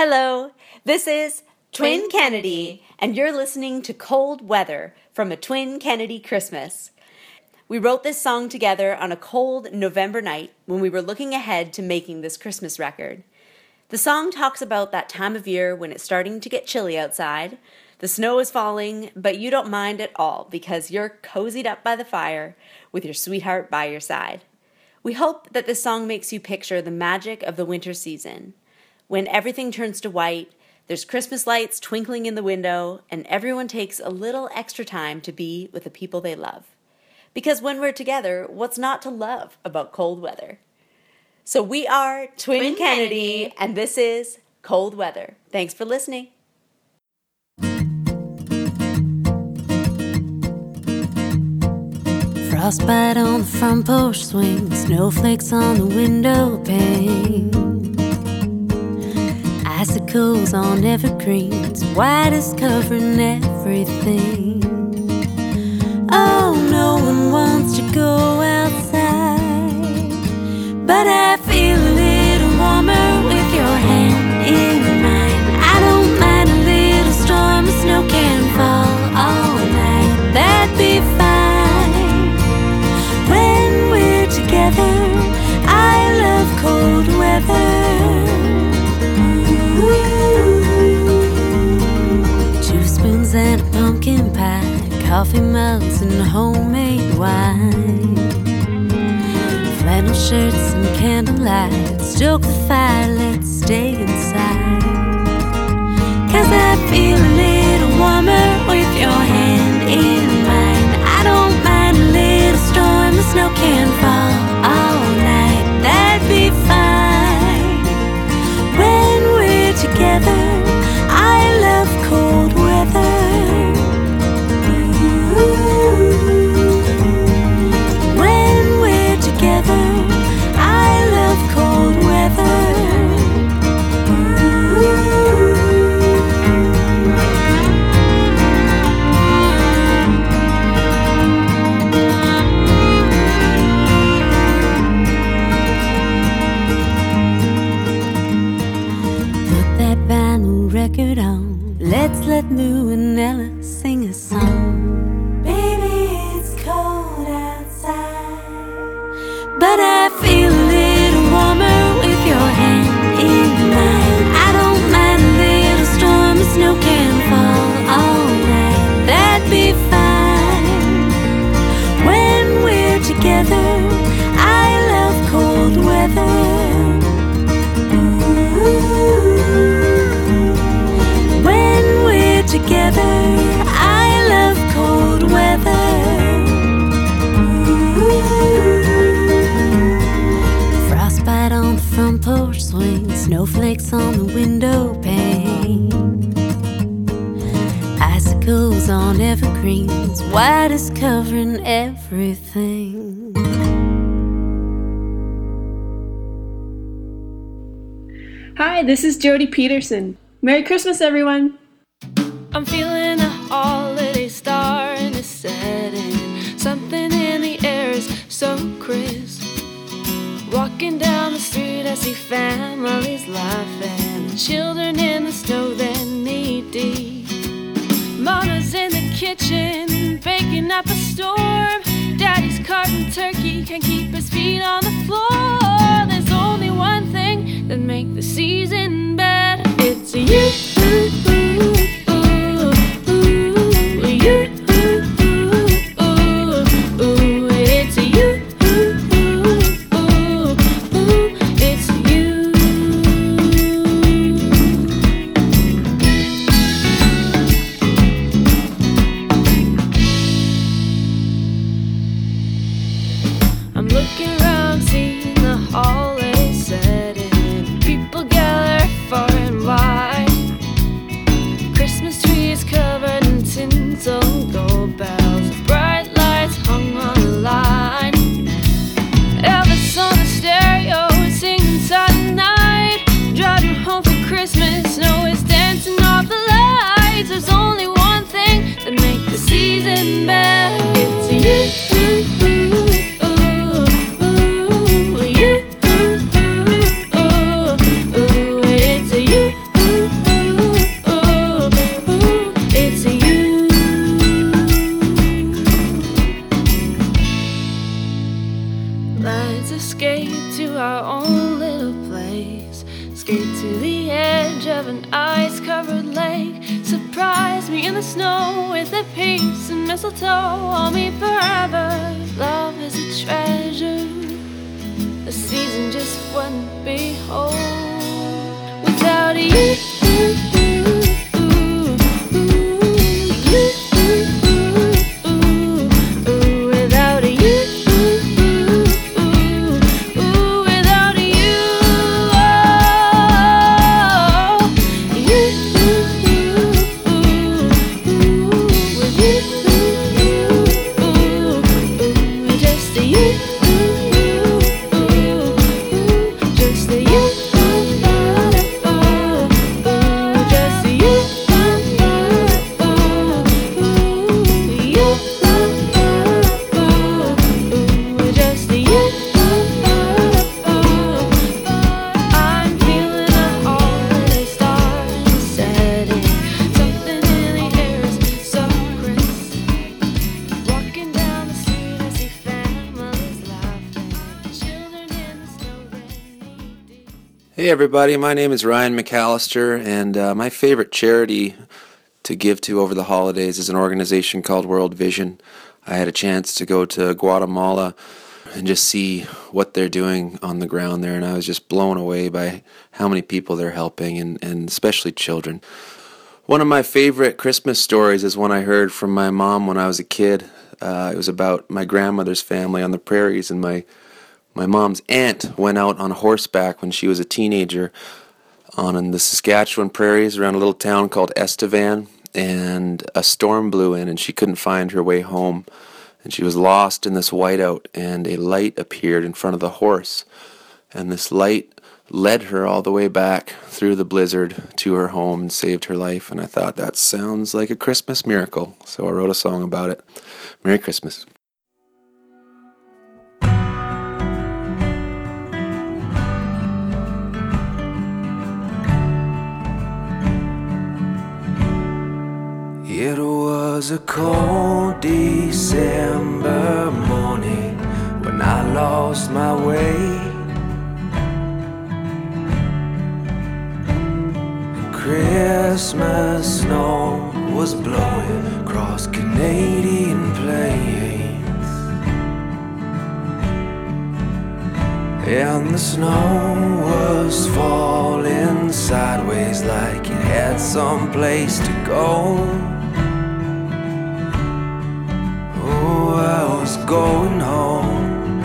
Hello, this is Twin Kennedy, and you're listening to Cold Weather from A Twin Kennedy Christmas. We wrote this song together on a cold November night when we were looking ahead to making this Christmas record. The song talks about that time of year when it's starting to get chilly outside, the snow is falling, but you don't mind at all because you're cozied up by the fire with your sweetheart by your side. We hope that this song makes you picture the magic of the winter season. When everything turns to white, there's Christmas lights twinkling in the window, and everyone takes a little extra time to be with the people they love. Because when we're together, what's not to love about cold weather? So we are Twin Kennedy, and this is Cold Weather. Thanks for listening. Frostbite on the front porch swing, snowflakes on the window pane, icicles on evergreens, white is covering everything. Oh, no one wants to go outside, but I feel a little warmer with your hand in mine. I don't mind a little storm, the snow can fall all night, that'd be fine. Together, I love cold weather. Ooh. 2 spoons and a pumpkin pie, coffee mugs and homemade wine, flannel shirts and candlelight, stoke the fire, let's stay inside. 'Cause I feel a little warmer with your hand in mine. I don't mind a little storm, the snow can fall all night, that'd be fine. When we're together, I love cold weather. Ooh. When we're together, I love cold weather. Record on. Let's let Lou and Ella sing a song. Baby, it's cold outside, but I feel a little warmer with your hand in mine. I don't mind a little storm, the snow can fall all night, that'd be fine. When we're together, I love cold weather. Together, I love cold weather. Ooh. Frostbite on the front porch swing, snowflakes on the window pane, icicles on evergreens, white is covering everything. Hi, this is Jody Peterson. Merry Christmas, everyone! I'm feeling a holiday starting to set in. Something in the air is so crisp. Walking down the street, I see families laughing, and children in the snow, they're knee-deep. Mama's in the kitchen, baking up a storm. Daddy's carting turkey, can't keep his feet on the floor. There's only one thing that makes the season better. It's you. to the edge of an ice-covered lake. Surprise me in the snow with a piece of mistletoe. Hold me forever. Love is a treasure. The season just wouldn't be whole without you. Hey everybody, my name is Ryan McAllister, and my favorite charity to give to over the holidays is an organization called World Vision. I had a chance to go to Guatemala and just see what they're doing on the ground there, and I was just blown away by how many people they're helping, and especially children. One of my favorite Christmas stories is one I heard from my mom when I was a kid. It was about my grandmother's family on the prairies, and my mom's aunt went out on horseback when she was a teenager on the Saskatchewan prairies around a little town called Estevan, and a storm blew in and she couldn't find her way home, and she was lost in this whiteout, and a light appeared in front of the horse, and this light led her all the way back through the blizzard to her home and saved her life. And I thought, that sounds like a Christmas miracle, so I wrote a song about it. Merry Christmas. It was a cold December morning when I lost my way. Christmas snow was blowing across Canadian plains, and the snow was falling sideways like it had some place to go. I was going home,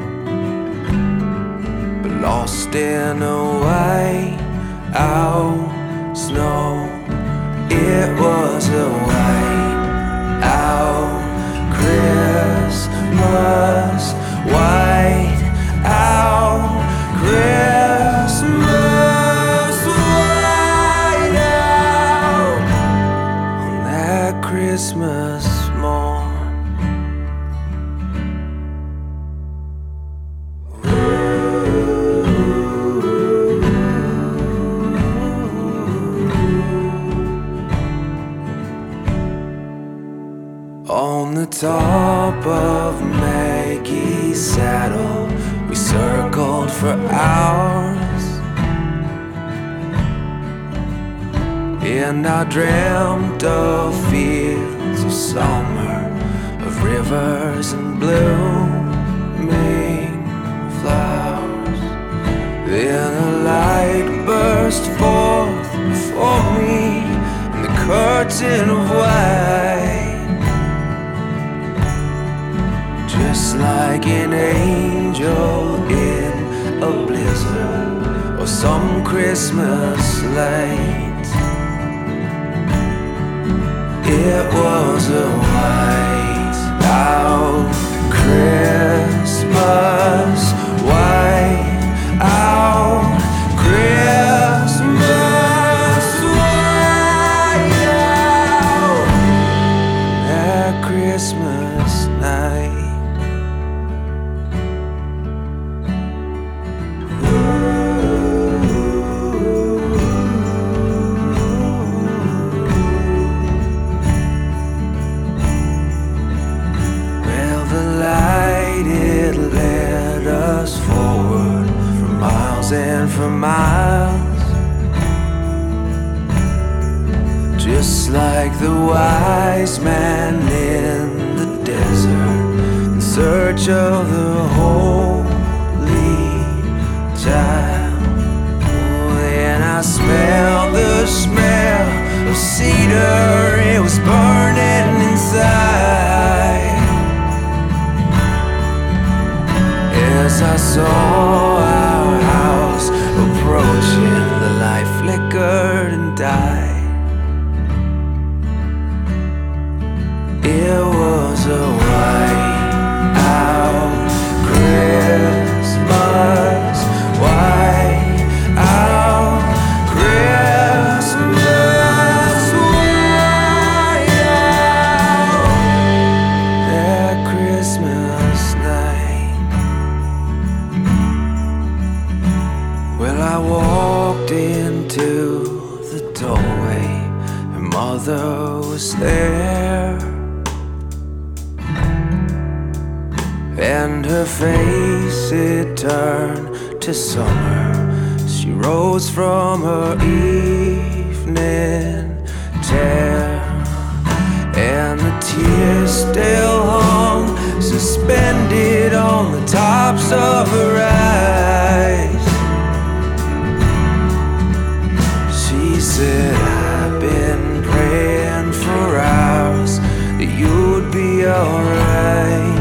but lost in a white out snow. It was a white out Christmas, white out Christmas, white out on that Christmas morn. On the top of Maggie's saddle, we circled for hours, and I dreamt of fields of summer, of rivers and blooming flowers. Then a light burst forth before me, and the curtain of white, just like an angel in a blizzard or some Christmas light. It was a white out Christmas, white out Christmas, white out that Christmas night. like the wise man in the desert in search of the holy child. Oh, and I smelled the smell of cedar, it was burning inside. As I saw our house approaching, the light flickered and died. It was a white-out Christmas, white-out Christmas, white-out that Christmas night. Well, I walked into the doorway, her mother was there, and her face it turned to summer. She rose from her evening chair, and the tears still hung suspended on the tops of her eyes. She said, I've been praying for hours that you'd be alright.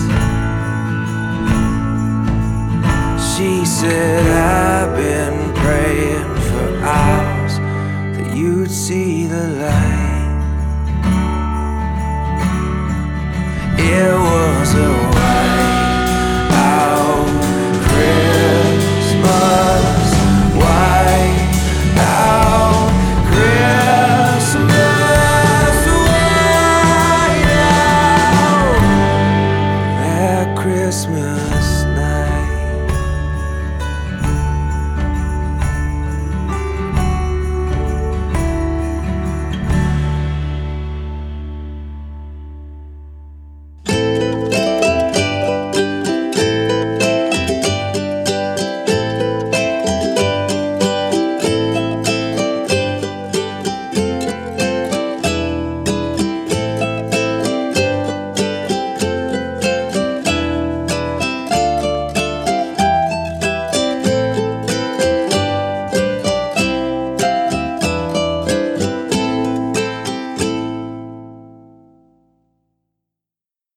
She said, I've been praying for hours that you'd see the light.